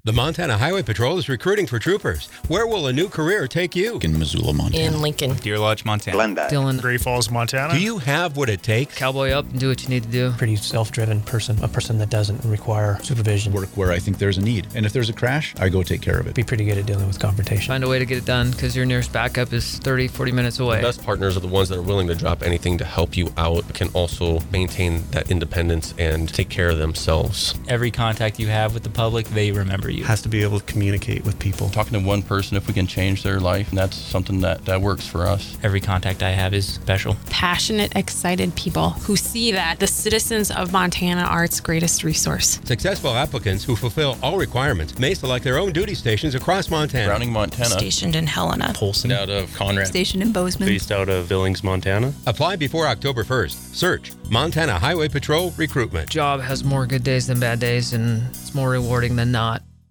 The Montana Highway Patrol is recruiting for troopers. Where will a new career take you? In Missoula, Montana. In Lincoln. Deer Lodge, Montana. Glendale. Dillon. Great Falls, Montana. Do you have what it takes? Cowboy up and do what you need to do. Pretty self-driven person, a person that doesn't require supervision. Work where I think there's a need. And if there's a crash, I go take care of it. Be pretty good at dealing with confrontation. Find a way to get it done because your nearest backup is 30, 40 minutes away. The best partners are the ones that are willing to drop anything to help you out, can also maintain that independence and take care of themselves. Every contact you have with the public, they remember you. Has to be able to communicate with people. Talking to one person, if we can change their life, and that's something that works for us. Every contact I have is special. Passionate, excited people who see that the citizens of Montana are its greatest resource. Successful applicants who fulfill all requirements may select their own duty stations across Montana. Browning, Montana. Stationed in Helena. Polson out of Conrad. Stationed in Bozeman. Based out of Billings, Montana. Apply before October 1st. Search Montana Highway Patrol Recruitment. Job has more good days than bad days, and it's more rewarding than not.